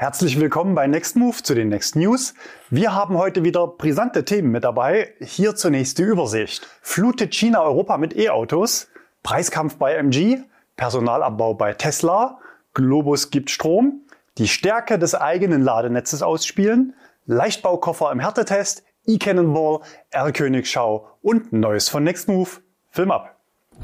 Herzlich willkommen bei Next Move zu den Next News. Wir haben heute wieder brisante Themen mit dabei. Hier zunächst die Übersicht. Flutet China Europa mit E-Autos? Preiskampf bei MG? Personalabbau bei Tesla? Globus gibt Strom? Die Stärke des eigenen Ladenetzes ausspielen? Leichtbaukoffer im Härtetest? E-Cannonball? R-Königschau und Neues von Next Move. Film ab!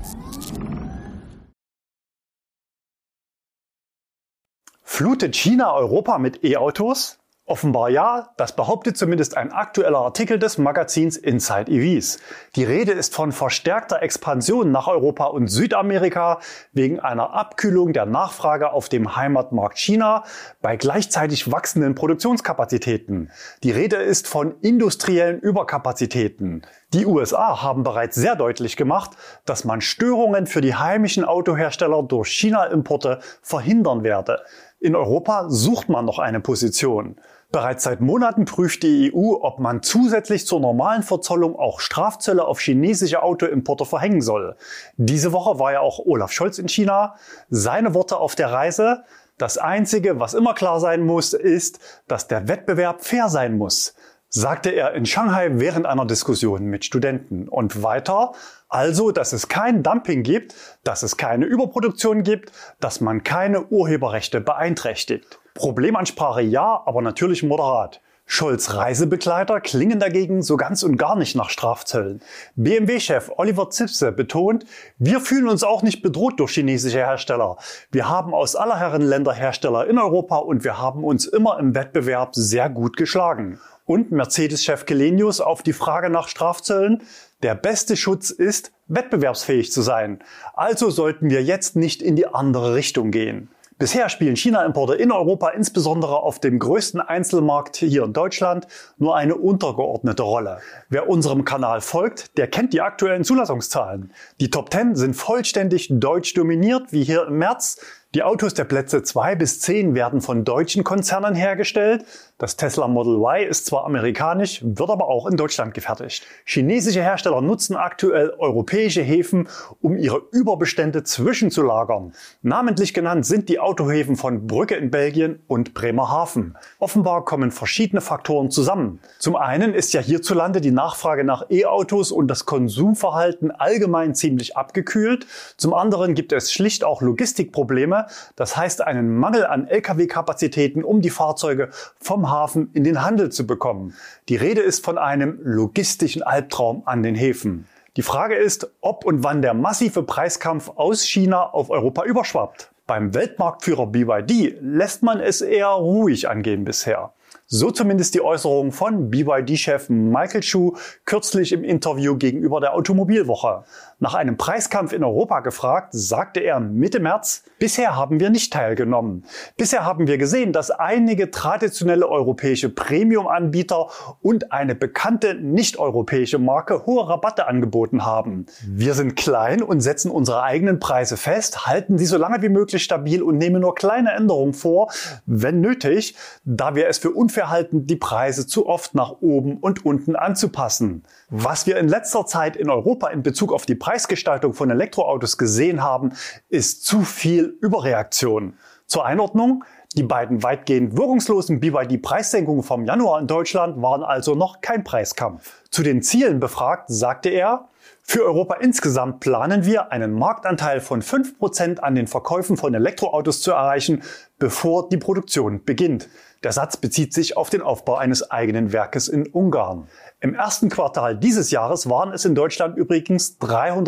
Flutet China Europa mit E-Autos? Offenbar ja, das behauptet zumindest ein aktueller Artikel des Magazins Inside EVs. Die Rede ist von verstärkter Expansion nach Europa und Südamerika wegen einer Abkühlung der Nachfrage auf dem Heimatmarkt China bei gleichzeitig wachsenden Produktionskapazitäten. Die Rede ist von industriellen Überkapazitäten. Die USA haben bereits sehr deutlich gemacht, dass man Störungen für die heimischen Autohersteller durch China-Importe verhindern werde. In Europa sucht man noch eine Position. Bereits seit Monaten prüft die EU, ob man zusätzlich zur normalen Verzollung auch Strafzölle auf chinesische Autoimporte verhängen soll. Diese Woche war ja auch Olaf Scholz in China. Seine Worte auf der Reise: Das Einzige, was immer klar sein muss, ist, dass der Wettbewerb fair sein muss, sagte er in Shanghai während einer Diskussion mit Studenten. Und weiter: Also, dass es kein Dumping gibt, dass es keine Überproduktion gibt, dass man keine Urheberrechte beeinträchtigt. Problemansprache ja, aber natürlich moderat. Scholz' Reisebegleiter klingen dagegen so ganz und gar nicht nach Strafzöllen. BMW-Chef Oliver Zipse betont: Wir fühlen uns auch nicht bedroht durch chinesische Hersteller. Wir haben aus aller Herren Länder Hersteller in Europa und wir haben uns immer im Wettbewerb sehr gut geschlagen. Und Mercedes-Chef Källenius auf die Frage nach Strafzöllen: Der beste Schutz ist, wettbewerbsfähig zu sein. Also sollten wir jetzt nicht in die andere Richtung gehen. Bisher spielen China-Importe in Europa, insbesondere auf dem größten Einzelmarkt hier in Deutschland, nur eine untergeordnete Rolle. Wer unserem Kanal folgt, der kennt die aktuellen Zulassungszahlen. Die Top 10 sind vollständig deutsch dominiert, wie hier im März. Die Autos der Plätze 2 bis 10 werden von deutschen Konzernen hergestellt. Das Tesla Model Y ist zwar amerikanisch, wird aber auch in Deutschland gefertigt. Chinesische Hersteller nutzen aktuell europäische Häfen, um ihre Überbestände zwischenzulagern. Namentlich genannt sind die Autohäfen von Brugge in Belgien und Bremerhaven. Offenbar kommen verschiedene Faktoren zusammen. Zum einen ist ja hierzulande die Nachfrage nach E-Autos und das Konsumverhalten allgemein ziemlich abgekühlt. Zum anderen gibt es schlicht auch Logistikprobleme. Das heißt einen Mangel an Lkw-Kapazitäten, um die Fahrzeuge vom Hafen in den Handel zu bekommen. Die Rede ist von einem logistischen Albtraum an den Häfen. Die Frage ist, ob und wann der massive Preiskampf aus China auf Europa überschwappt. Beim Weltmarktführer BYD lässt man es eher ruhig angehen bisher. So zumindest die Äußerung von BYD-Chef Michael Chu kürzlich im Interview gegenüber der Automobilwoche. Nach einem Preiskampf in Europa gefragt, sagte er Mitte März: Bisher haben wir nicht teilgenommen. Bisher haben wir gesehen, dass einige traditionelle europäische Premium-Anbieter und eine bekannte nicht-europäische Marke hohe Rabatte angeboten haben. Wir sind klein und setzen unsere eigenen Preise fest, halten sie so lange wie möglich stabil und nehmen nur kleine Änderungen vor, wenn nötig, da wir es für unfair halten, die Preise zu oft nach oben und unten anzupassen. Was wir in letzter Zeit in Europa in Bezug auf die Preisgestaltung von Elektroautos gesehen haben, ist zu viel Überreaktion. Zur Einordnung: Die beiden weitgehend wirkungslosen BYD-Preissenkungen vom Januar in Deutschland waren also noch kein Preiskampf. Zu den Zielen befragt, sagte er: Für Europa insgesamt planen wir, einen Marktanteil von 5% an den Verkäufen von Elektroautos zu erreichen, bevor die Produktion beginnt. Der Satz bezieht sich auf den Aufbau eines eigenen Werkes in Ungarn. Im ersten Quartal dieses Jahres waren es in Deutschland übrigens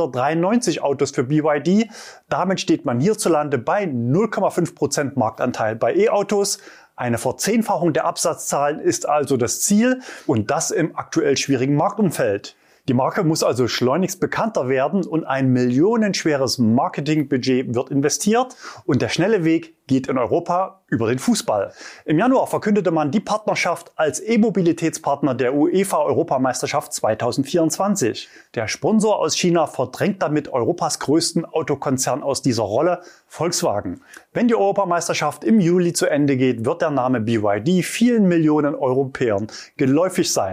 393 Autos für BYD. Damit steht man hierzulande bei 0,5% Marktanteil bei E-Autos. Eine Verzehnfachung der Absatzzahlen ist also das Ziel, und das im aktuell schwierigen Marktumfeld. Die Marke muss also schleunigst bekannter werden und ein millionenschweres Marketingbudget wird investiert, und der schnelle Weg geht in Europa über den Fußball. Im Januar verkündete man die Partnerschaft als E-Mobilitätspartner der UEFA-Europameisterschaft 2024. Der Sponsor aus China verdrängt damit Europas größten Autokonzern aus dieser Rolle, Volkswagen. Wenn die Europameisterschaft im Juli zu Ende geht, wird der Name BYD vielen Millionen Europäern geläufig sein.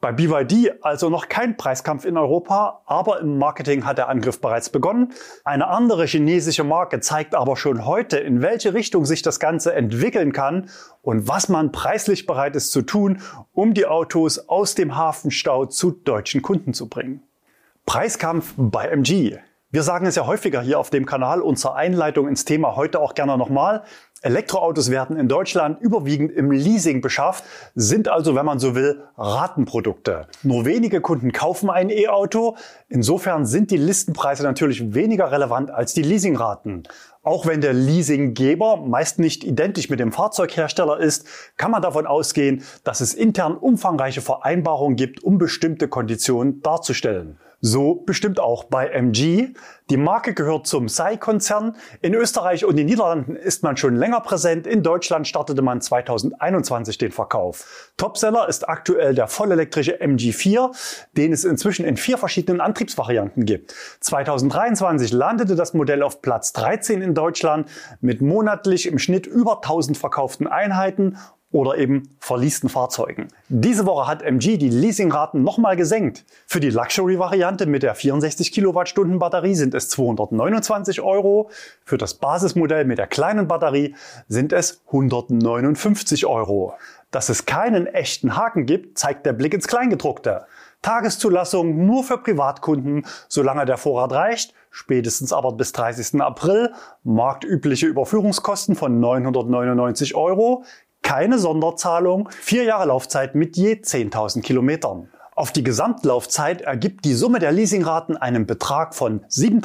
Bei BYD also noch kein Preiskampf in Europa, aber im Marketing hat der Angriff bereits begonnen. Eine andere chinesische Marke zeigt aber schon heute, in welche Richtung sich das Ganze entwickeln kann und was man preislich bereit ist zu tun, um die Autos aus dem Hafenstau zu deutschen Kunden zu bringen. Preiskampf bei MG. Wir sagen es ja häufiger hier auf dem Kanal und zur Einleitung ins Thema heute auch gerne nochmal. Elektroautos werden in Deutschland überwiegend im Leasing beschafft, sind also, wenn man so will, Ratenprodukte. Nur wenige Kunden kaufen ein E-Auto. Insofern sind die Listenpreise natürlich weniger relevant als die Leasingraten. Auch wenn der Leasinggeber meist nicht identisch mit dem Fahrzeughersteller ist, kann man davon ausgehen, dass es intern umfangreiche Vereinbarungen gibt, um bestimmte Konditionen darzustellen. So bestimmt auch bei MG. Die Marke gehört zum SAIC-Konzern. In Österreich und den Niederlanden ist man schon länger präsent. In Deutschland startete man 2021 den Verkauf. Topseller ist aktuell der vollelektrische MG4, den es inzwischen in 4 verschiedenen Antriebsvarianten gibt. 2023 landete das Modell auf Platz 13 in Deutschland mit monatlich im Schnitt über 1000 verkauften Einheiten oder eben verleasten Fahrzeugen. Diese Woche hat MG die Leasingraten nochmal gesenkt. Für die Luxury-Variante mit der 64 Kilowattstunden Batterie sind es 229 €. Für das Basismodell mit der kleinen Batterie sind es 159 €. Dass es keinen echten Haken gibt, zeigt der Blick ins Kleingedruckte. Tageszulassung nur für Privatkunden, solange der Vorrat reicht, spätestens aber bis 30. April, marktübliche Überführungskosten von 999 €, keine Sonderzahlung, 4 Jahre Laufzeit mit je 10.000 Kilometern. Auf die Gesamtlaufzeit ergibt die Summe der Leasingraten einen Betrag von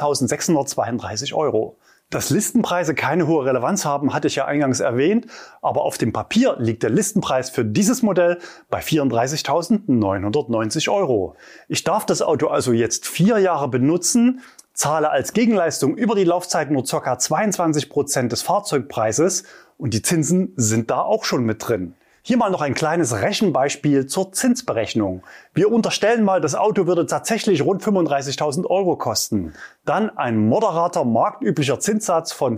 7.632 €. Dass Listenpreise keine hohe Relevanz haben, hatte ich ja eingangs erwähnt, aber auf dem Papier liegt der Listenpreis für dieses Modell bei 34.990 €. Ich darf das Auto also jetzt 4 Jahre benutzen, zahle als Gegenleistung über die Laufzeit nur ca. 22% des Fahrzeugpreises und die Zinsen sind da auch schon mit drin. Hier mal noch ein kleines Rechenbeispiel zur Zinsberechnung. Wir unterstellen mal, das Auto würde tatsächlich rund 35.000 € kosten. Dann ein moderater marktüblicher Zinssatz von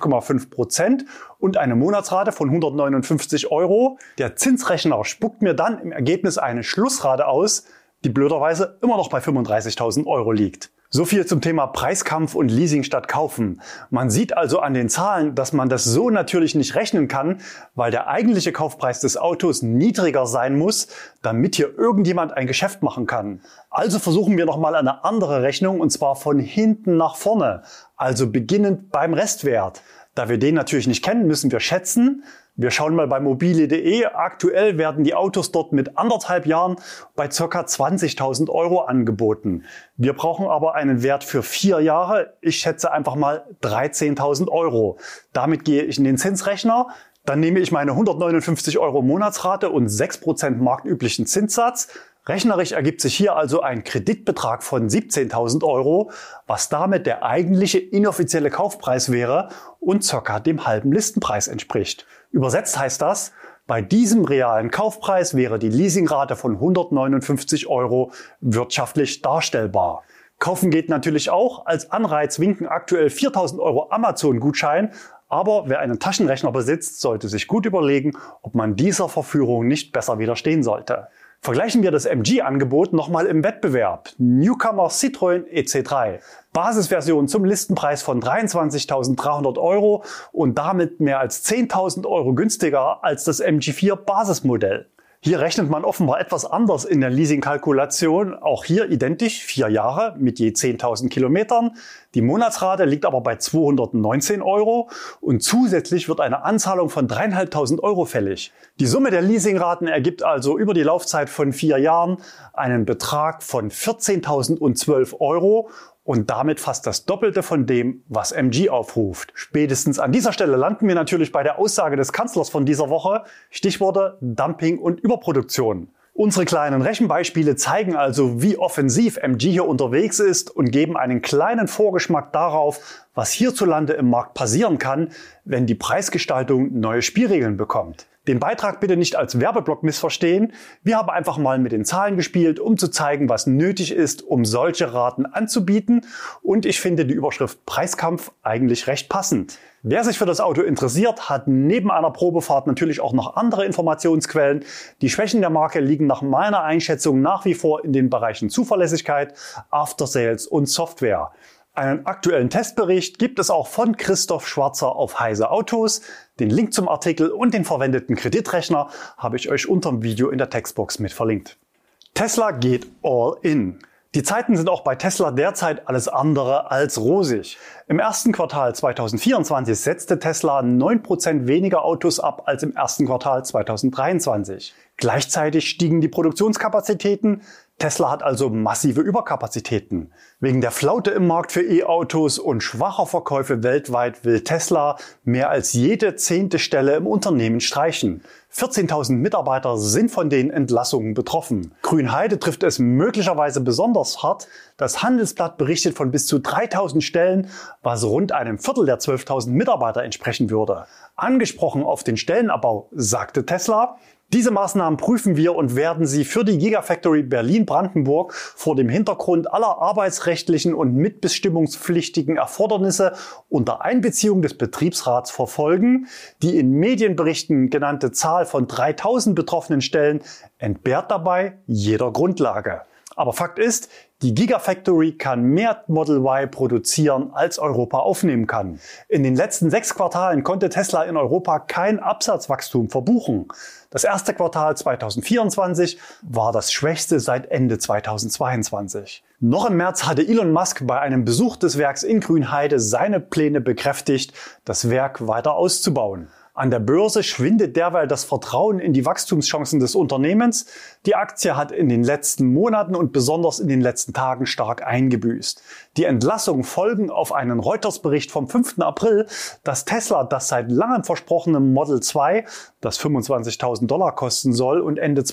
5,5% und eine Monatsrate von 159 €. Der Zinsrechner spuckt mir dann im Ergebnis eine Schlussrate aus, die blöderweise immer noch bei 35.000 € liegt. So viel zum Thema Preiskampf und Leasing statt Kaufen. Man sieht also an den Zahlen, dass man das so natürlich nicht rechnen kann, weil der eigentliche Kaufpreis des Autos niedriger sein muss, damit hier irgendjemand ein Geschäft machen kann. Also versuchen wir nochmal eine andere Rechnung und zwar von hinten nach vorne, also beginnend beim Restwert. Da wir den natürlich nicht kennen, müssen wir schätzen. Wir schauen mal bei mobile.de. Aktuell werden die Autos dort mit 1,5 Jahren bei ca. 20.000 € angeboten. Wir brauchen aber einen Wert für 4 Jahre. Ich schätze einfach mal 13.000 €. Damit gehe ich in den Zinsrechner. Dann nehme ich meine 159 € Monatsrate und 6% marktüblichen Zinssatz. Rechnerisch ergibt sich hier also ein Kreditbetrag von 17.000 €, was damit der eigentliche inoffizielle Kaufpreis wäre und ca. dem halben Listenpreis entspricht. Übersetzt heißt das, bei diesem realen Kaufpreis wäre die Leasingrate von 159 € wirtschaftlich darstellbar. Kaufen geht natürlich auch. Als Anreiz winken aktuell 4.000 € Amazon-Gutschein. Aber wer einen Taschenrechner besitzt, sollte sich gut überlegen, ob man dieser Verführung nicht besser widerstehen sollte. Vergleichen wir das MG-Angebot nochmal im Wettbewerb. Newcomer Citroën EC3. Basisversion zum Listenpreis von 23.300 € und damit mehr als 10.000 € günstiger als das MG4 Basismodell. Hier rechnet man offenbar etwas anders in der Leasingkalkulation. Auch hier identisch 4 Jahre mit je 10.000 Kilometern. Die Monatsrate liegt aber bei 219 € und zusätzlich wird eine Anzahlung von 3.500 € fällig. Die Summe der Leasingraten ergibt also über die Laufzeit von 4 Jahren einen Betrag von 14.012 € und damit fast das Doppelte von dem, was MG aufruft. Spätestens an dieser Stelle landen wir natürlich bei der Aussage des Kanzlers von dieser Woche. Stichworte Dumping und Überproduktion. Unsere kleinen Rechenbeispiele zeigen also, wie offensiv MG hier unterwegs ist und geben einen kleinen Vorgeschmack darauf, was hierzulande im Markt passieren kann, wenn die Preisgestaltung neue Spielregeln bekommt. Den Beitrag bitte nicht als Werbeblock missverstehen. Wir haben einfach mal mit den Zahlen gespielt, um zu zeigen, was nötig ist, um solche Raten anzubieten. Und ich finde die Überschrift Preiskampf eigentlich recht passend. Wer sich für das Auto interessiert, hat neben einer Probefahrt natürlich auch noch andere Informationsquellen. Die Schwächen der Marke liegen nach meiner Einschätzung nach wie vor in den Bereichen Zuverlässigkeit, After Sales und Software. Einen aktuellen Testbericht gibt es auch von Christoph Schwarzer auf Heise Autos. Den Link zum Artikel und den verwendeten Kreditrechner habe ich euch unter dem Video in der Textbox mit verlinkt. Tesla geht all in. Die Zeiten sind auch bei Tesla derzeit alles andere als rosig. Im ersten Quartal 2024 setzte Tesla 9% weniger Autos ab als im ersten Quartal 2023. Gleichzeitig stiegen die Produktionskapazitäten. Tesla hat also massive Überkapazitäten. Wegen der Flaute im Markt für E-Autos und schwacher Verkäufe weltweit will Tesla mehr als jede 10. Stelle im Unternehmen streichen. 14.000 Mitarbeiter sind von den Entlassungen betroffen. Grünheide trifft es möglicherweise besonders hart. Das Handelsblatt berichtet von bis zu 3.000 Stellen, was rund einem Viertel der 12.000 Mitarbeiter entsprechen würde. Angesprochen auf den Stellenabbau sagte Tesla: Diese Maßnahmen prüfen wir und werden sie für die Gigafactory Berlin-Brandenburg vor dem Hintergrund aller arbeitsrechtlichen und mitbestimmungspflichtigen Erfordernisse unter Einbeziehung des Betriebsrats verfolgen. Die in Medienberichten genannte Zahl von 3.000 betroffenen Stellen entbehrt dabei jeder Grundlage. Aber Fakt ist, die Gigafactory kann mehr Model Y produzieren, als Europa aufnehmen kann. In den letzten 6 Quartalen konnte Tesla in Europa kein Absatzwachstum verbuchen. Das erste Quartal 2024 war das schwächste seit Ende 2022. Noch im März hatte Elon Musk bei einem Besuch des Werks in Grünheide seine Pläne bekräftigt, das Werk weiter auszubauen. An der Börse schwindet derweil das Vertrauen in die Wachstumschancen des Unternehmens. Die Aktie hat in den letzten Monaten und besonders in den letzten Tagen stark eingebüßt. Die Entlassungen folgen auf einen Reuters-Bericht vom 5. April, dass Tesla das seit langem versprochene Model 2, das $25.000 kosten soll und Ende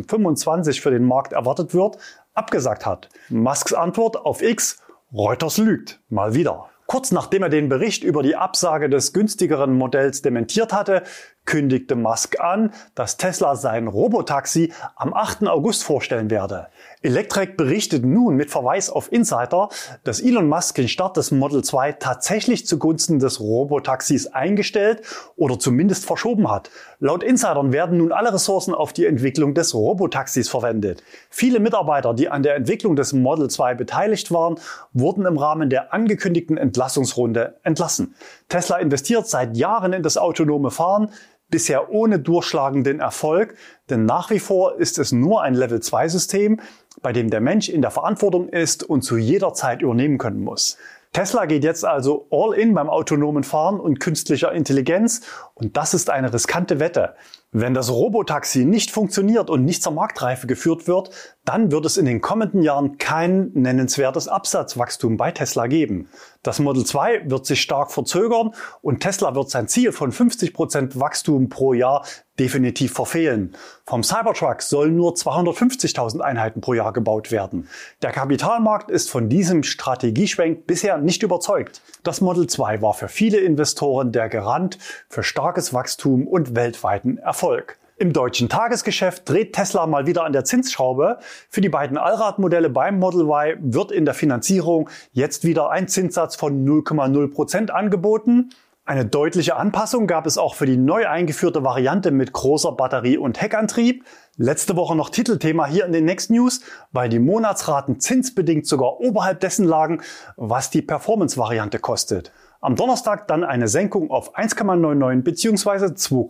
2025 für den Markt erwartet wird, abgesagt hat. Musks Antwort auf X: Reuters lügt. Mal wieder. Kurz nachdem er den Bericht über die Absage des günstigeren Modells dementiert hatte, kündigte Musk an, dass Tesla sein Robotaxi am 8. August vorstellen werde. Electrek berichtet nun mit Verweis auf Insider, dass Elon Musk den Start des Model 2 tatsächlich zugunsten des Robotaxis eingestellt oder zumindest verschoben hat. Laut Insidern werden nun alle Ressourcen auf die Entwicklung des Robotaxis verwendet. Viele Mitarbeiter, die an der Entwicklung des Model 2 beteiligt waren, wurden im Rahmen der angekündigten Entlassungsrunde entlassen. Tesla investiert seit Jahren in das autonome Fahren, bisher ohne durchschlagenden Erfolg, denn nach wie vor ist es nur ein Level-2-System, bei dem der Mensch in der Verantwortung ist und zu jeder Zeit übernehmen können muss. Tesla geht jetzt also all in beim autonomen Fahren und künstlicher Intelligenz und das ist eine riskante Wette. Wenn das Robotaxi nicht funktioniert und nicht zur Marktreife geführt wird, dann wird es in den kommenden Jahren kein nennenswertes Absatzwachstum bei Tesla geben. Das Model 2 wird sich stark verzögern und Tesla wird sein Ziel von 50% Wachstum pro Jahr definitiv verfehlen. Vom Cybertruck sollen nur 250.000 Einheiten pro Jahr gebaut werden. Der Kapitalmarkt ist von diesem Strategieschwenk bisher nicht überzeugt. Das Model 2 war für viele Investoren der Garant für starkes Wachstum und weltweiten Erfolg. Im deutschen Tagesgeschäft dreht Tesla mal wieder an der Zinsschraube. Für die beiden Allradmodelle beim Model Y wird in der Finanzierung jetzt wieder ein Zinssatz von 0,0% angeboten. Eine deutliche Anpassung gab es auch für die neu eingeführte Variante mit großer Batterie und Heckantrieb. Letzte Woche noch Titelthema hier in den Next News, weil die Monatsraten zinsbedingt sogar oberhalb dessen lagen, was die Performance-Variante kostet. Am Donnerstag dann eine Senkung auf 1,99 bzw.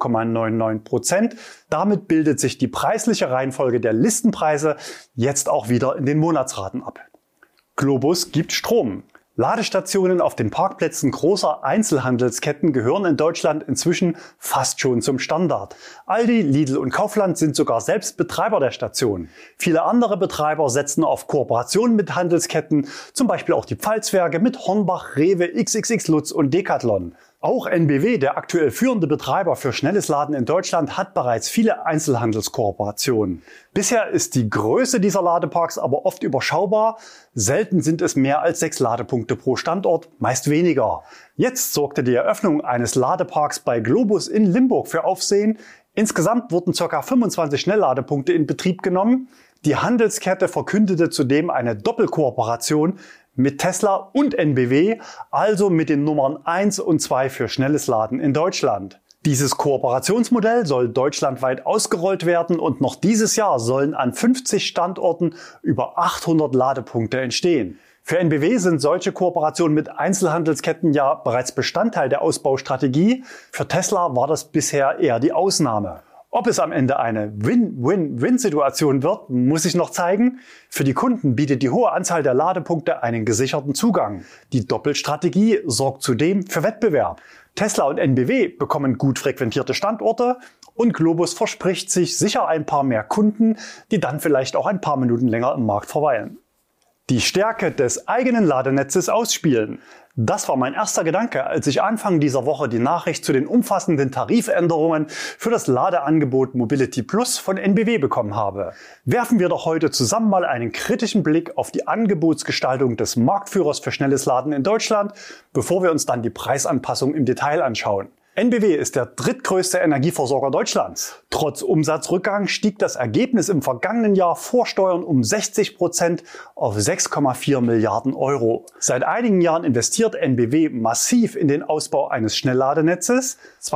2,99%. Damit bildet sich die preisliche Reihenfolge der Listenpreise jetzt auch wieder in den Monatsraten ab. Globus gibt Strom. Ladestationen auf den Parkplätzen großer Einzelhandelsketten gehören in Deutschland inzwischen fast schon zum Standard. Aldi, Lidl und Kaufland sind sogar selbst Betreiber der Station. Viele andere Betreiber setzen auf Kooperationen mit Handelsketten, zum Beispiel auch die Pfalzwerke mit Hornbach, Rewe, XXX Lutz und Decathlon. Auch NBW, der aktuell führende Betreiber für schnelles Laden in Deutschland, hat bereits viele Einzelhandelskooperationen. Bisher ist die Größe dieser Ladeparks aber oft überschaubar. Selten sind es mehr als 6 Ladepunkte pro Standort, meist weniger. Jetzt sorgte die Eröffnung eines Ladeparks bei Globus in Limburg für Aufsehen. Insgesamt wurden ca. 25 Schnellladepunkte in Betrieb genommen. Die Handelskette verkündete zudem eine Doppelkooperation mit Tesla und NBW, also mit den Nummern 1 und 2 für schnelles Laden in Deutschland. Dieses Kooperationsmodell soll deutschlandweit ausgerollt werden und noch dieses Jahr sollen an 50 Standorten über 800 Ladepunkte entstehen. Für NBW sind solche Kooperationen mit Einzelhandelsketten ja bereits Bestandteil der Ausbaustrategie. Für Tesla war das bisher eher die Ausnahme. Ob es am Ende eine Win-Win-Win-Situation wird, muss sich noch zeigen. Für die Kunden bietet die hohe Anzahl der Ladepunkte einen gesicherten Zugang. Die Doppelstrategie sorgt zudem für Wettbewerb. Tesla und NBW bekommen gut frequentierte Standorte und Globus verspricht sich sicher ein paar mehr Kunden, die dann vielleicht auch ein paar Minuten länger im Markt verweilen. Die Stärke des eigenen Ladenetzes ausspielen. Das war mein erster Gedanke, als ich Anfang dieser Woche die Nachricht zu den umfassenden Tarifänderungen für das Ladeangebot Mobility Plus von NBW bekommen habe. Werfen wir doch heute zusammen mal einen kritischen Blick auf die Angebotsgestaltung des Marktführers für schnelles Laden in Deutschland, bevor wir uns dann die Preisanpassung im Detail anschauen. NBW ist der drittgrößte Energieversorger Deutschlands. Trotz Umsatzrückgang stieg das Ergebnis im vergangenen Jahr vor Steuern um 60% auf 6,4 Milliarden Euro. Seit einigen Jahren investiert NBW massiv in den Ausbau eines Schnellladenetzes.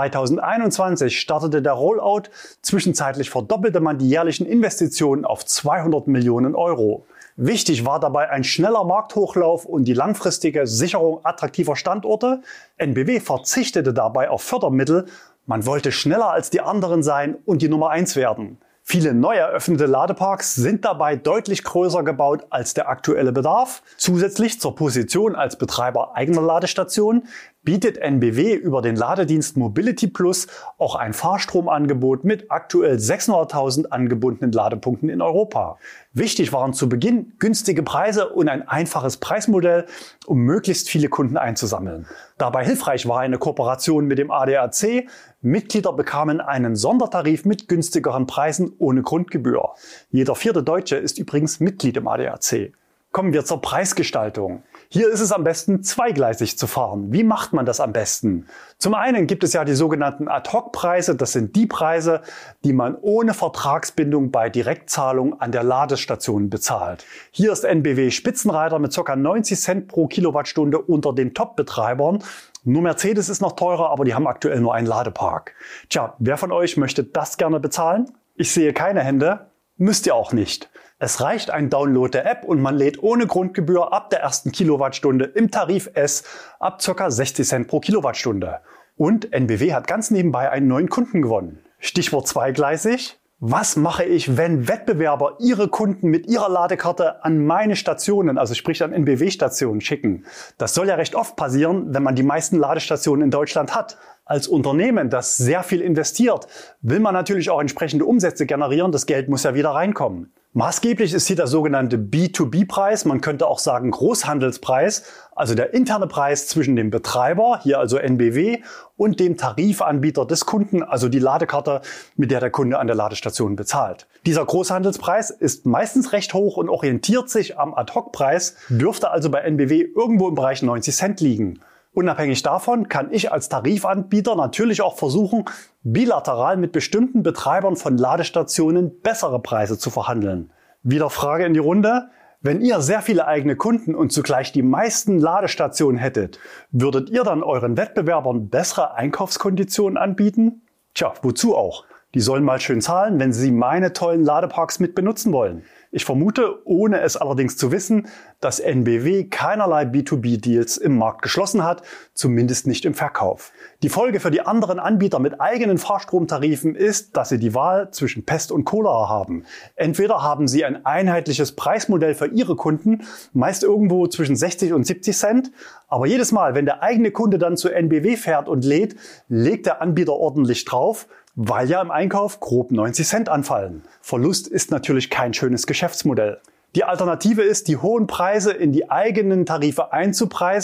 2021 startete der Rollout. Zwischenzeitlich verdoppelte man die jährlichen Investitionen auf 200 Millionen Euro. Wichtig war dabei ein schneller Markthochlauf und die langfristige Sicherung attraktiver Standorte. NBW verzichtete dabei auf Fördermittel. Man wollte schneller als die anderen sein und die Nummer 1 werden. Viele neu eröffnete Ladeparks sind dabei deutlich größer gebaut als der aktuelle Bedarf. Zusätzlich zur Position als Betreiber eigener Ladestationen bietet NBW über den Ladedienst Mobility Plus auch ein Fahrstromangebot mit aktuell 600.000 angebundenen Ladepunkten in Europa. Wichtig waren zu Beginn günstige Preise und ein einfaches Preismodell, um möglichst viele Kunden einzusammeln. Dabei hilfreich war eine Kooperation mit dem ADAC. Mitglieder bekamen einen Sondertarif mit günstigeren Preisen ohne Grundgebühr. Jeder 4. Deutsche ist übrigens Mitglied im ADAC. Kommen wir zur Preisgestaltung. Hier ist es am besten, zweigleisig zu fahren. Wie macht man das am besten? Zum einen gibt es ja die sogenannten Ad-Hoc-Preise. Das sind die Preise, die man ohne Vertragsbindung bei Direktzahlung an der Ladestation bezahlt. Hier ist NBW Spitzenreiter mit ca. 90 Cent pro Kilowattstunde unter den Top-Betreibern. Nur Mercedes ist noch teurer, aber die haben aktuell nur einen Ladepark. Tja, wer von euch möchte das gerne bezahlen? Ich sehe keine Hände. Müsst ihr auch nicht. Es reicht ein Download der App und man lädt ohne Grundgebühr ab der ersten Kilowattstunde im Tarif S ab ca. 60 Cent pro Kilowattstunde. Und NBW hat ganz nebenbei einen neuen Kunden gewonnen. Stichwort zweigleisig. Was mache ich, wenn Wettbewerber ihre Kunden mit ihrer Ladekarte an meine Stationen, also sprich an NBW-Stationen, schicken? Das soll ja recht oft passieren, wenn man die meisten Ladestationen in Deutschland hat. Als Unternehmen, das sehr viel investiert, will man natürlich auch entsprechende Umsätze generieren. Das Geld muss ja wieder reinkommen. Maßgeblich ist hier der sogenannte B2B-Preis, man könnte auch sagen Großhandelspreis, also der interne Preis zwischen dem Betreiber, hier also NBW, und dem Tarifanbieter des Kunden, also die Ladekarte, mit der der Kunde an der Ladestation bezahlt. Dieser Großhandelspreis ist meistens recht hoch und orientiert sich am Ad-Hoc-Preis, dürfte also bei NBW irgendwo im Bereich 90 Cent liegen. Unabhängig davon kann ich als Tarifanbieter natürlich auch versuchen, bilateral mit bestimmten Betreibern von Ladestationen bessere Preise zu verhandeln. Wieder Frage in die Runde. Wenn ihr sehr viele eigene Kunden und zugleich die meisten Ladestationen hättet, würdet ihr dann euren Wettbewerbern bessere Einkaufskonditionen anbieten? Tja, wozu auch? Die sollen mal schön zahlen, wenn sie meine tollen Ladeparks mit benutzen wollen. Ich vermute, ohne es allerdings zu wissen, dass NBW keinerlei B2B-Deals im Markt geschlossen hat, zumindest nicht im Verkauf. Die Folge für die anderen Anbieter mit eigenen Fahrstromtarifen ist, dass sie die Wahl zwischen Pest und Cholera haben. Entweder haben sie ein einheitliches Preismodell für ihre Kunden, meist irgendwo zwischen 60 und 70 Cent, aber jedes Mal, wenn der eigene Kunde dann zu NBW fährt und lädt, legt der Anbieter ordentlich drauf, weil ja im Einkauf grob 90 Cent anfallen. Verlust ist natürlich kein schönes Geschäftsmodell. Die Alternative ist, die hohen Preise in die eigenen Tarife einzupreisen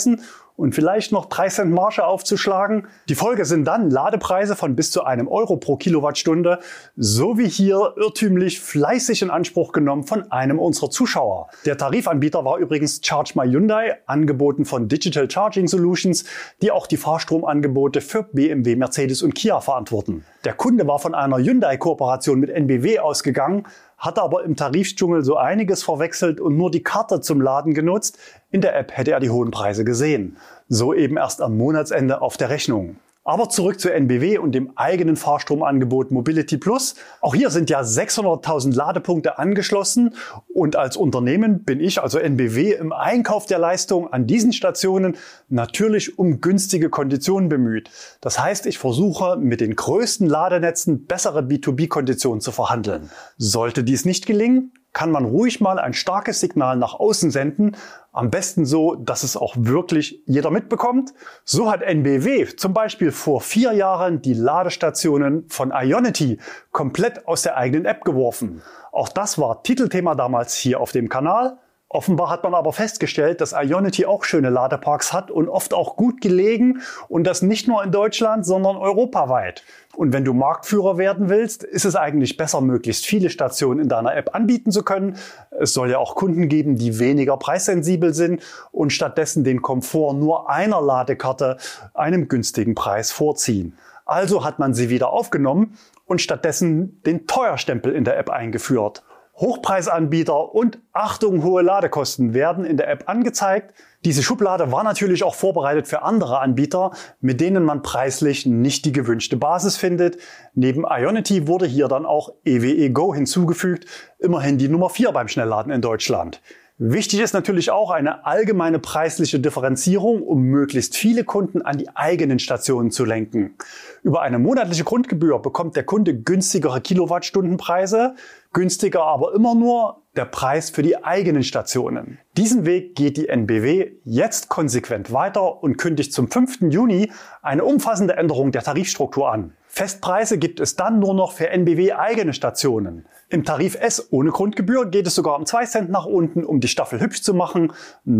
und vielleicht noch 3 Cent Marge aufzuschlagen. Die Folge sind dann Ladepreise von bis zu €1 pro Kilowattstunde, so wie hier irrtümlich fleißig in Anspruch genommen von einem unserer Zuschauer. Der Tarifanbieter war übrigens Charge My Hyundai, angeboten von Digital Charging Solutions, die auch die Fahrstromangebote für BMW, Mercedes und Kia verantworten. Der Kunde war von einer Hyundai-Kooperation mit NBW ausgegangen, hatte aber im Tarifdschungel so einiges verwechselt und nur die Karte zum Laden genutzt. In der App hätte er die hohen Preise gesehen. So eben erst am Monatsende auf der Rechnung. Aber zurück zu NBW und dem eigenen Fahrstromangebot Mobility Plus. Auch hier sind ja 600.000 Ladepunkte angeschlossen und als Unternehmen bin ich, also NBW, im Einkauf der Leistung an diesen Stationen natürlich um günstige Konditionen bemüht. Das heißt, ich versuche mit den größten Ladenetzen bessere B2B-Konditionen zu verhandeln. Sollte dies nicht gelingen, kann man ruhig mal ein starkes Signal nach außen senden. Am besten so, dass es auch wirklich jeder mitbekommt. So hat NBW zum Beispiel vor 4 Jahren die Ladestationen von Ionity komplett aus der eigenen App geworfen. Auch das war Titelthema damals hier auf dem Kanal. Offenbar hat man aber festgestellt, dass Ionity auch schöne Ladeparks hat und oft auch gut gelegen und das nicht nur in Deutschland, sondern europaweit. Und wenn du Marktführer werden willst, ist es eigentlich besser, möglichst viele Stationen in deiner App anbieten zu können. Es soll ja auch Kunden geben, die weniger preissensibel sind und stattdessen den Komfort nur einer Ladekarte einem günstigen Preis vorziehen. Also hat man sie wieder aufgenommen und stattdessen den Teuerstempel in der App eingeführt. Hochpreisanbieter und Achtung, hohe Ladekosten werden in der App angezeigt. Diese Schublade war natürlich auch vorbereitet für andere Anbieter, mit denen man preislich nicht die gewünschte Basis findet. Neben Ionity wurde hier dann auch EWE Go hinzugefügt, immerhin die Nummer 4 beim Schnellladen in Deutschland. Wichtig ist natürlich auch eine allgemeine preisliche Differenzierung, um möglichst viele Kunden an die eigenen Stationen zu lenken. Über eine monatliche Grundgebühr bekommt der Kunde günstigere Kilowattstundenpreise, günstiger aber immer nur der Preis für die eigenen Stationen. Diesen Weg geht die NBW jetzt konsequent weiter und kündigt zum 5. Juni eine umfassende Änderung der Tarifstruktur an. Festpreise gibt es dann nur noch für NBW eigene Stationen. Im Tarif S ohne Grundgebühr geht es sogar um 2 Cent nach unten, um die Staffel hübsch zu machen.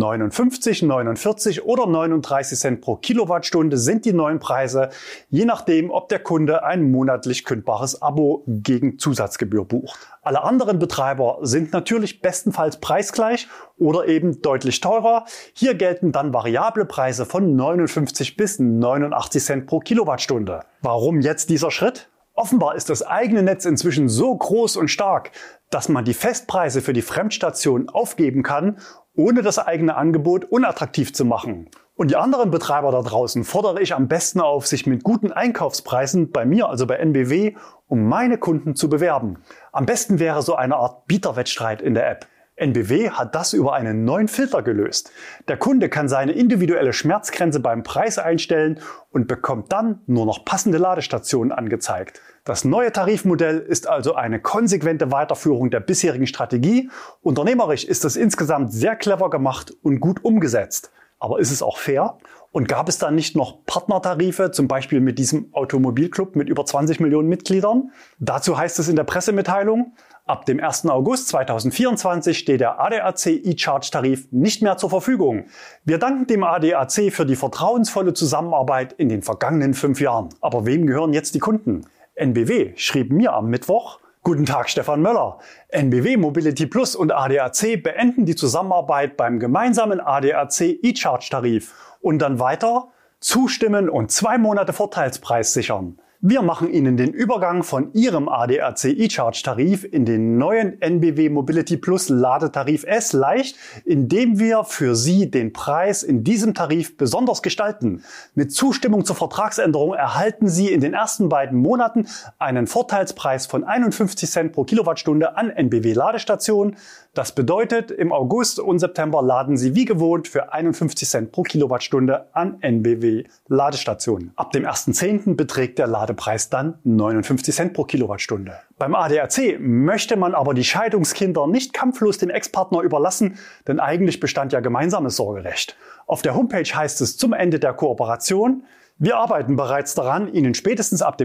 59, 49 oder 39 Cent pro Kilowattstunde sind die neuen Preise, je nachdem, ob der Kunde ein monatlich kündbares Abo gegen Zusatzgebühr bucht. Alle anderen Betreiber sind natürlich bestenfalls preisgleich oder eben deutlich teurer. Hier gelten dann variable Preise von 59 bis 89 Cent pro Kilowattstunde. Warum jetzt dieser Schritt? Offenbar ist das eigene Netz inzwischen so groß und stark, dass man die Festpreise für die Fremdstation aufgeben kann, ohne das eigene Angebot unattraktiv zu machen. Und die anderen Betreiber da draußen fordere ich am besten auf, sich mit guten Einkaufspreisen bei mir, also bei NBW, um meine Kunden zu bewerben. Am besten wäre so eine Art Bieterwettstreit in der App. NBW hat das über einen neuen Filter gelöst. Der Kunde kann seine individuelle Schmerzgrenze beim Preis einstellen und bekommt dann nur noch passende Ladestationen angezeigt. Das neue Tarifmodell ist also eine konsequente Weiterführung der bisherigen Strategie. Unternehmerisch ist es insgesamt sehr clever gemacht und gut umgesetzt. Aber ist es auch fair? Und gab es da nicht noch Partnertarife, zum Beispiel mit diesem Automobilclub mit über 20 Millionen Mitgliedern? Dazu heißt es in der Pressemitteilung: Ab dem 1. August 2024 steht der ADAC eCharge-Tarif nicht mehr zur Verfügung. Wir danken dem ADAC für die vertrauensvolle Zusammenarbeit in den vergangenen 5 Jahren. Aber wem gehören jetzt die Kunden? NBW schrieb mir am Mittwoch: Guten Tag, Stefan Möller. NBW Mobility Plus und ADAC beenden die Zusammenarbeit beim gemeinsamen ADAC eCharge-Tarif. Und dann weiter: Zustimmen und 2 Monate Vorteilspreis sichern. Wir machen Ihnen den Übergang von Ihrem ADAC eCharge-Tarif in den neuen NBW Mobility Plus Ladetarif S leicht, indem wir für Sie den Preis in diesem Tarif besonders gestalten. Mit Zustimmung zur Vertragsänderung erhalten Sie in den ersten beiden Monaten einen Vorteilspreis von 51 Cent pro Kilowattstunde an NBW Ladestationen. Das bedeutet, im August und September laden Sie wie gewohnt für 51 Cent pro Kilowattstunde an NBW Ladestationen. Ab dem 1.10. beträgt der Ladepreis dann 59 Cent pro Kilowattstunde. Beim ADAC möchte man aber die Scheidungskinder nicht kampflos dem Ex-Partner überlassen, denn eigentlich bestand ja gemeinsames Sorgerecht. Auf der Homepage heißt es zum Ende der Kooperation: Wir arbeiten bereits daran, Ihnen spätestens ab dem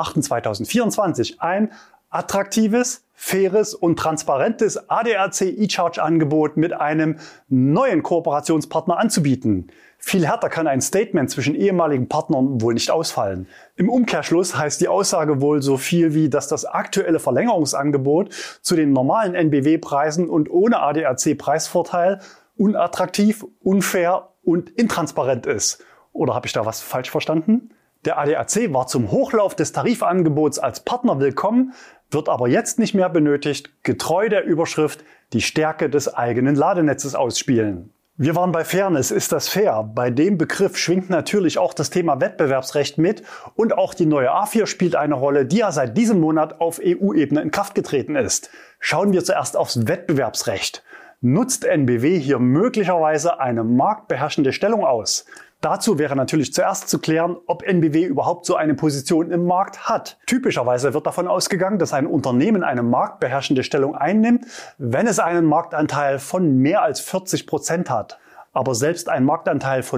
1.8.2024 ein attraktives, faires und transparentes ADAC eCharge-Angebot mit einem neuen Kooperationspartner anzubieten. Viel härter kann ein Statement zwischen ehemaligen Partnern wohl nicht ausfallen. Im Umkehrschluss heißt die Aussage wohl so viel wie, dass das aktuelle Verlängerungsangebot zu den normalen NBW-Preisen und ohne ADAC-Preisvorteil unattraktiv, unfair und intransparent ist. Oder habe ich da was falsch verstanden? Der ADAC war zum Hochlauf des Tarifangebots als Partner willkommen, wird aber jetzt nicht mehr benötigt, getreu der Überschrift die Stärke des eigenen Ladenetzes ausspielen. Wir waren bei Fairness. Ist das fair? Bei dem Begriff schwingt natürlich auch das Thema Wettbewerbsrecht mit und auch die neue A4 spielt eine Rolle, die ja seit diesem Monat auf EU-Ebene in Kraft getreten ist. Schauen wir zuerst aufs Wettbewerbsrecht. Nutzt NBW hier möglicherweise eine marktbeherrschende Stellung aus? Dazu wäre natürlich zuerst zu klären, ob NBW überhaupt so eine Position im Markt hat. Typischerweise wird davon ausgegangen, dass ein Unternehmen eine marktbeherrschende Stellung einnimmt, wenn es einen Marktanteil von mehr als 40% hat. Aber selbst ein Marktanteil von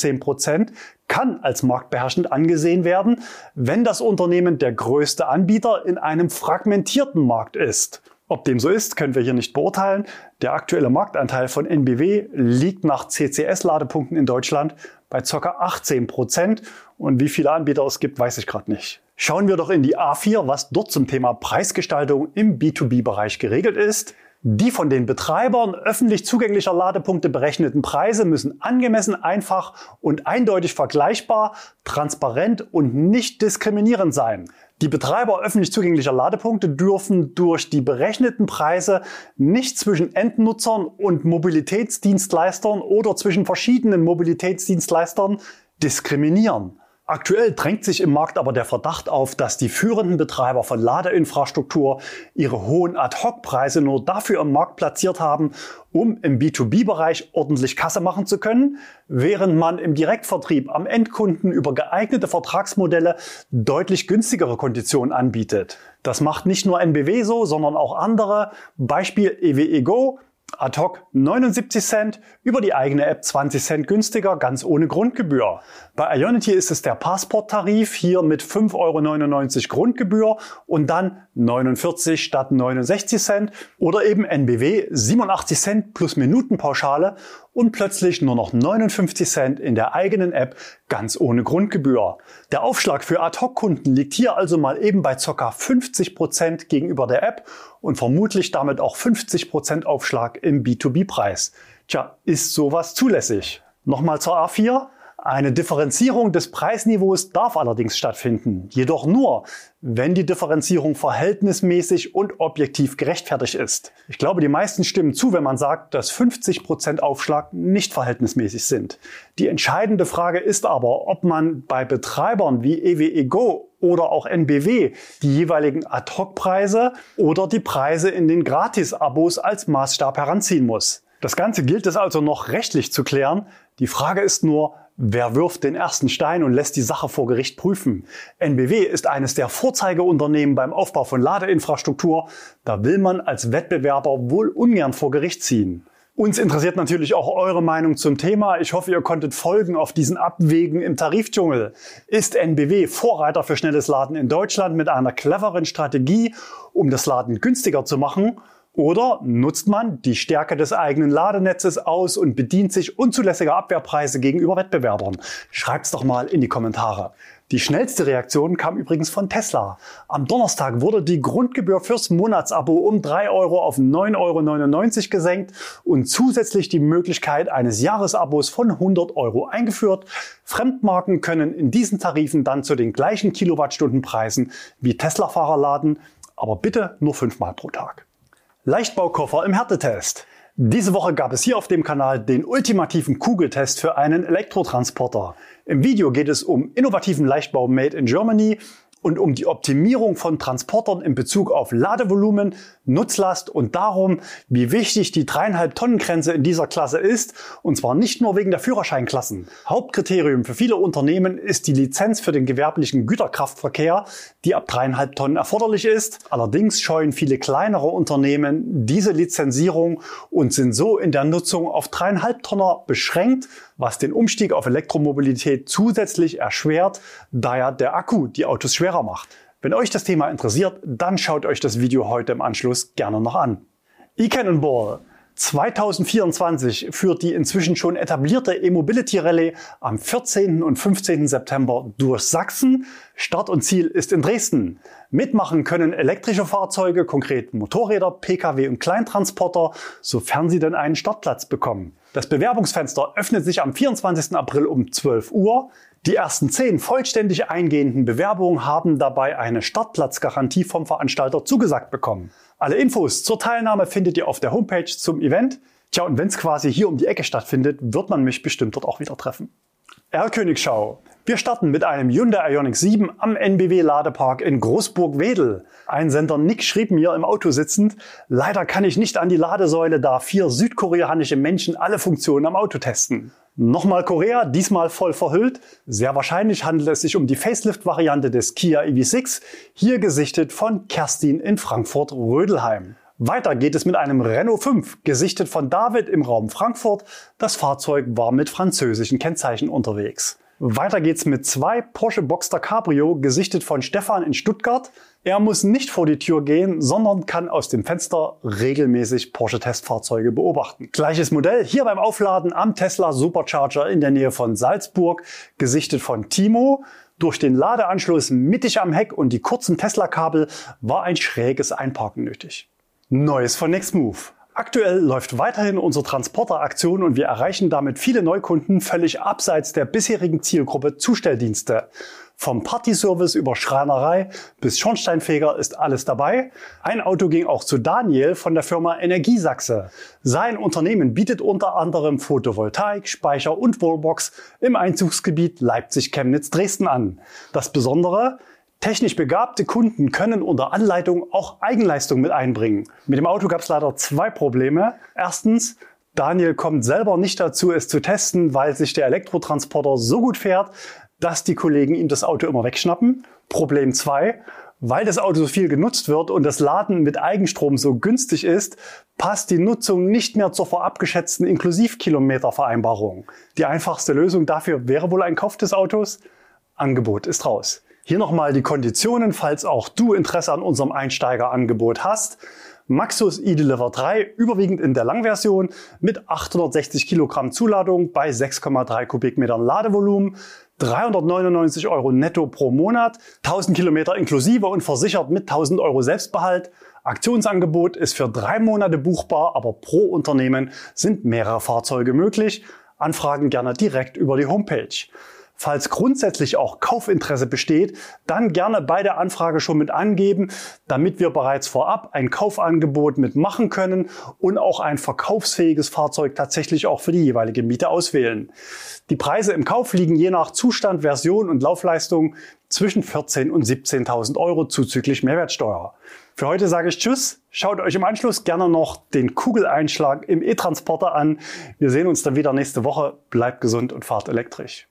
15% kann als marktbeherrschend angesehen werden, wenn das Unternehmen der größte Anbieter in einem fragmentierten Markt ist. Ob dem so ist, können wir hier nicht beurteilen. Der aktuelle Marktanteil von NBW liegt nach CCS-Ladepunkten in Deutschland bei ca. 18% und wie viele Anbieter es gibt, weiß ich gerade nicht. Schauen wir doch in die A4, was dort zum Thema Preisgestaltung im B2B-Bereich geregelt ist. Die von den Betreibern öffentlich zugänglicher Ladepunkte berechneten Preise müssen angemessen, einfach und eindeutig vergleichbar, transparent und nicht diskriminierend sein. Die Betreiber öffentlich zugänglicher Ladepunkte dürfen durch die berechneten Preise nicht zwischen Endnutzern und Mobilitätsdienstleistern oder zwischen verschiedenen Mobilitätsdienstleistern diskriminieren. Aktuell drängt sich im Markt aber der Verdacht auf, dass die führenden Betreiber von Ladeinfrastruktur ihre hohen Ad-Hoc-Preise nur dafür im Markt platziert haben, um im B2B-Bereich ordentlich Kasse machen zu können, während man im Direktvertrieb am Endkunden über geeignete Vertragsmodelle deutlich günstigere Konditionen anbietet. Das macht nicht nur NBW so, sondern auch andere. Beispiel EWE Go. Ad-Hoc 79 Cent, über die eigene App 20 Cent günstiger, ganz ohne Grundgebühr. Bei Ionity ist es der Passport-Tarif, hier mit 5,99 € Grundgebühr und dann 49 statt 69 Cent oder eben NBW 87 Cent plus Minutenpauschale und plötzlich nur noch 59 Cent in der eigenen App, ganz ohne Grundgebühr. Der Aufschlag für Ad-Hoc-Kunden liegt hier also mal eben bei ca. 50% gegenüber der App und vermutlich damit auch 50% Aufschlag im B2B-Preis. Tja, ist sowas zulässig? Nochmal zur A4. Eine Differenzierung des Preisniveaus darf allerdings stattfinden, jedoch nur, wenn die Differenzierung verhältnismäßig und objektiv gerechtfertigt ist. Ich glaube, die meisten stimmen zu, wenn man sagt, dass 50% Aufschlag nicht verhältnismäßig sind. Die entscheidende Frage ist aber, ob man bei Betreibern wie EWE Go oder auch NBW die jeweiligen Ad-Hoc-Preise oder die Preise in den Gratis-Abos als Maßstab heranziehen muss. Das Ganze gilt es also noch rechtlich zu klären. Die Frage ist nur, wer wirft den ersten Stein und lässt die Sache vor Gericht prüfen? NBW ist eines der Vorzeigeunternehmen beim Aufbau von Ladeinfrastruktur. Da will man als Wettbewerber wohl ungern vor Gericht ziehen. Uns interessiert natürlich auch eure Meinung zum Thema. Ich hoffe, ihr konntet folgen auf diesen Abwägen im Tarifdschungel. Ist NBW Vorreiter für schnelles Laden in Deutschland mit einer cleveren Strategie, um das Laden günstiger zu machen? Oder nutzt man die Stärke des eigenen Ladenetzes aus und bedient sich unzulässiger Abwehrpreise gegenüber Wettbewerbern? Schreibt's doch mal in die Kommentare. Die schnellste Reaktion kam übrigens von Tesla. Am Donnerstag wurde die Grundgebühr fürs Monatsabo um 3 € auf 9,99 € gesenkt und zusätzlich die Möglichkeit eines Jahresabos von 100 € eingeführt. Fremdmarken können in diesen Tarifen dann zu den gleichen Kilowattstundenpreisen wie Tesla-Fahrer laden, aber bitte nur 5-mal pro Tag. Leichtbaukoffer im Härtetest. Diese Woche gab es hier auf dem Kanal den ultimativen Kugeltest für einen Elektrotransporter. Im Video geht es um innovativen Leichtbau made in Germany und um die Optimierung von Transportern in Bezug auf Ladevolumen, Nutzlast und darum, wie wichtig die 3,5 Tonnen Grenze in dieser Klasse ist, und zwar nicht nur wegen der Führerscheinklassen. Hauptkriterium für viele Unternehmen ist die Lizenz für den gewerblichen Güterkraftverkehr, die ab 3,5 Tonnen erforderlich ist. Allerdings scheuen viele kleinere Unternehmen diese Lizenzierung und sind so in der Nutzung auf 3,5 Tonner beschränkt, was den Umstieg auf Elektromobilität zusätzlich erschwert, da ja der Akku die Autos schwerer macht. Wenn euch das Thema interessiert, dann schaut euch das Video heute im Anschluss gerne noch an. eCannonball. 2024 führt die inzwischen schon etablierte E-Mobility Rallye am 14. und 15. September durch Sachsen. Start und Ziel ist in Dresden. Mitmachen können elektrische Fahrzeuge, konkret Motorräder, Pkw und Kleintransporter, sofern sie denn einen Startplatz bekommen. Das Bewerbungsfenster öffnet sich am 24. April um 12 Uhr. Die ersten 10 vollständig eingehenden Bewerbungen haben dabei eine Startplatzgarantie vom Veranstalter zugesagt bekommen. Alle Infos zur Teilnahme findet ihr auf der Homepage zum Event. Tja, und wenn es quasi hier um die Ecke stattfindet, wird man mich bestimmt dort auch wieder treffen. R-Königschau. Wir starten mit einem Hyundai Ioniq 7 am NBW Ladepark in Großburg-Wedel. Ein Sender Nick schrieb mir im Auto sitzend: Leider kann ich nicht an die Ladesäule, da 4 südkoreanische Menschen alle Funktionen am Auto testen. Nochmal Korea, diesmal voll verhüllt. Sehr wahrscheinlich handelt es sich um die Facelift-Variante des Kia EV6, hier gesichtet von Kerstin in Frankfurt-Rödelheim. Weiter geht es mit einem Renault 5, gesichtet von David im Raum Frankfurt. Das Fahrzeug war mit französischen Kennzeichen unterwegs. Weiter geht's mit 2 Porsche Boxster Cabrio, gesichtet von Stefan in Stuttgart. Er muss nicht vor die Tür gehen, sondern kann aus dem Fenster regelmäßig Porsche-Testfahrzeuge beobachten. Gleiches Modell hier beim Aufladen am Tesla Supercharger in der Nähe von Salzburg, gesichtet von Timo. Durch den Ladeanschluss mittig am Heck und die kurzen Tesla-Kabel war ein schräges Einparken nötig. Neues von Nextmove. Aktuell läuft weiterhin unsere Transporter-Aktion und wir erreichen damit viele Neukunden völlig abseits der bisherigen Zielgruppe Zustelldienste. Vom Partyservice über Schreinerei bis Schornsteinfeger ist alles dabei. Ein Auto ging auch zu Daniel von der Firma Energiesachse. Sein Unternehmen bietet unter anderem Photovoltaik, Speicher und Wallbox im Einzugsgebiet Leipzig-Chemnitz-Dresden an. Das Besondere: technisch begabte Kunden können unter Anleitung auch Eigenleistung mit einbringen. Mit dem Auto gab es leider 2 Probleme. Erstens, Daniel kommt selber nicht dazu, es zu testen, weil sich der Elektrotransporter so gut fährt, dass die Kollegen ihm das Auto immer wegschnappen. Problem 2, weil das Auto so viel genutzt wird und das Laden mit Eigenstrom so günstig ist, passt die Nutzung nicht mehr zur vorab geschätzten Inklusivkilometervereinbarung. Die einfachste Lösung dafür wäre wohl ein Kauf des Autos. Angebot ist raus. Hier nochmal die Konditionen, falls auch du Interesse an unserem Einsteigerangebot hast. Maxus eDeliver 3, überwiegend in der Langversion, mit 860 Kilogramm Zuladung bei 6,3 Kubikmetern Ladevolumen, 399 € netto pro Monat, 1000 Kilometer inklusive und versichert mit 1000 € Selbstbehalt. Aktionsangebot ist für 3 Monate buchbar, aber pro Unternehmen sind mehrere Fahrzeuge möglich. Anfragen gerne direkt über die Homepage. Falls grundsätzlich auch Kaufinteresse besteht, dann gerne bei der Anfrage schon mit angeben, damit wir bereits vorab ein Kaufangebot mitmachen können und auch ein verkaufsfähiges Fahrzeug tatsächlich auch für die jeweilige Miete auswählen. Die Preise im Kauf liegen je nach Zustand, Version und Laufleistung zwischen 14.000 und 17.000 € zuzüglich Mehrwertsteuer. Für heute sage ich Tschüss. Schaut euch im Anschluss gerne noch den Kugeleinschlag im E-Transporter an. Wir sehen uns dann wieder nächste Woche. Bleibt gesund und fahrt elektrisch.